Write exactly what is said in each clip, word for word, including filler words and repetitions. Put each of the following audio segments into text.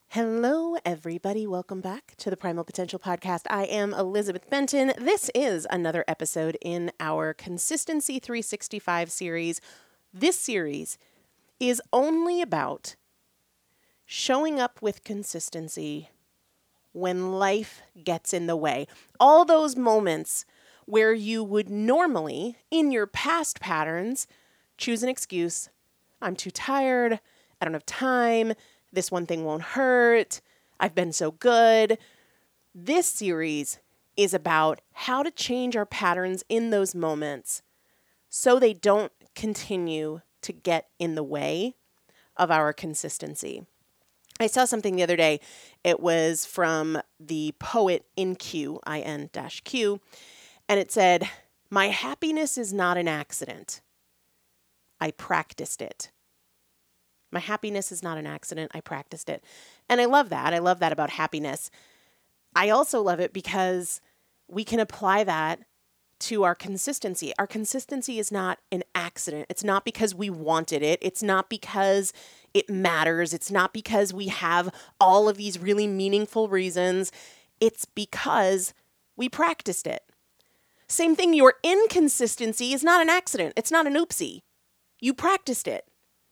Hello, everybody. Welcome back to the Primal Potential Podcast. I am Elizabeth Benton. This is another episode in our Consistency three sixty-five series. This series is only about showing up with consistency when life gets in the way. All those moments where you would normally, in your past patterns, choose an excuse. I'm too tired. I don't have time. This one thing won't hurt. I've been so good. This series is about how to change our patterns in those moments so they don't continue to get in the way of our consistency. I saw something the other day. It was from the poet In-Q, I N dash Q, and it said, "My happiness is not an accident. I practiced it." My happiness is not an accident. I practiced it. And I love that. I love that about happiness. I also love it because we can apply that to our consistency. Our consistency is not an accident. It's not because we wanted it. It's not because it matters. It's not because we have all of these really meaningful reasons. It's because we practiced it. Same thing, your inconsistency is not an accident. It's not an oopsie. You practiced it.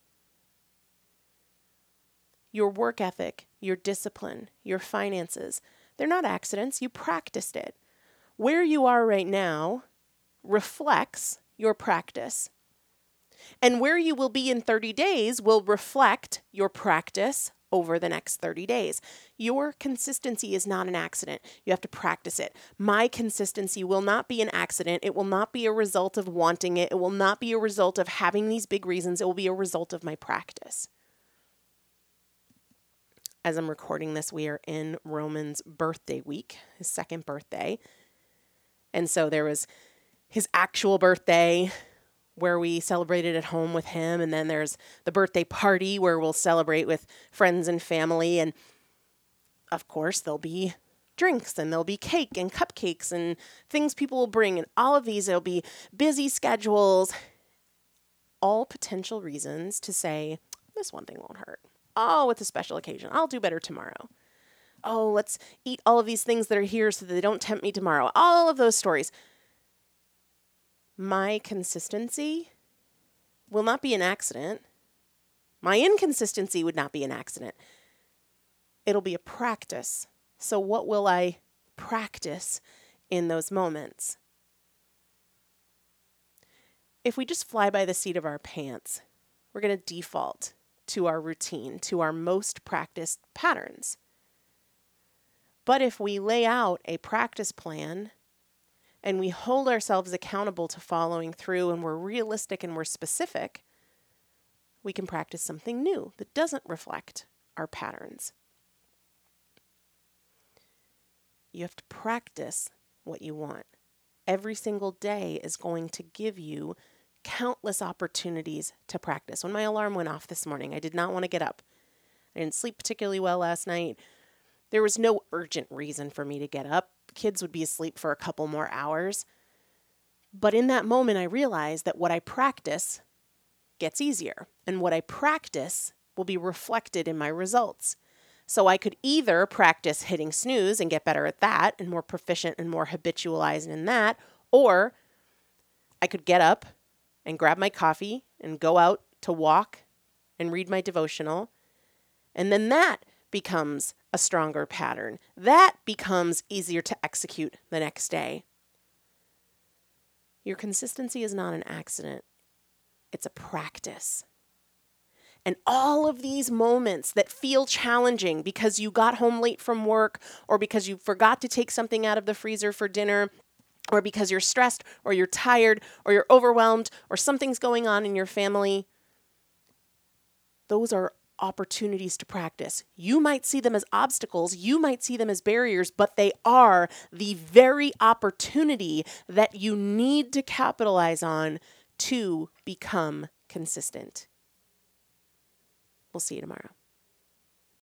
Your work ethic, your discipline, your finances, they're not accidents. You practiced it. Where you are right now reflects your practice. And where you will be in thirty days will reflect your practice over the next thirty days. Your consistency is not an accident. You have to practice it. My consistency will not be an accident. It will not be a result of wanting it. It will not be a result of having these big reasons. It will be a result of my practice. As I'm recording this, we are in Roman's birthday week, his second birthday. And so there was his actual birthday where we celebrated at home with him. And then there's the birthday party where we'll celebrate with friends and family. And of course, there'll be drinks and there'll be cake and cupcakes and things people will bring. And all of these, there'll be busy schedules, all potential reasons to say, this one thing won't hurt. Oh, it's a special occasion. I'll do better tomorrow. Oh, let's eat all of these things that are here so that they don't tempt me tomorrow. All of those stories. My consistency will not be an accident. My inconsistency would not be an accident. It'll be a practice. So what will I practice in those moments? If we just fly by the seat of our pants, we're going to default to our routine, to our most practiced patterns. But if we lay out a practice plan and we hold ourselves accountable to following through and we're realistic and we're specific, we can practice something new that doesn't reflect our patterns. You have to practice what you want. Every single day is going to give you countless opportunities to practice. When my alarm went off this morning, I did not want to get up. I didn't sleep particularly well last night. There was no urgent reason for me to get up. Kids would be asleep for a couple more hours. But in that moment, I realized that what I practice gets easier, and what I practice will be reflected in my results. So I could either practice hitting snooze and get better at that and more proficient and more habitualized in that, or I could get up and grab my coffee and go out to walk and read my devotional. And then that becomes a stronger pattern. That becomes easier to execute the next day. Your consistency is not an accident. It's a practice. And all of these moments that feel challenging because you got home late from work, or because you forgot to take something out of the freezer for dinner, or because you're stressed, or you're tired, or you're overwhelmed, or something's going on in your family, those are opportunities to practice. You might see them as obstacles, you might see them as barriers, but they are the very opportunity that you need to capitalize on to become consistent. We'll see you tomorrow.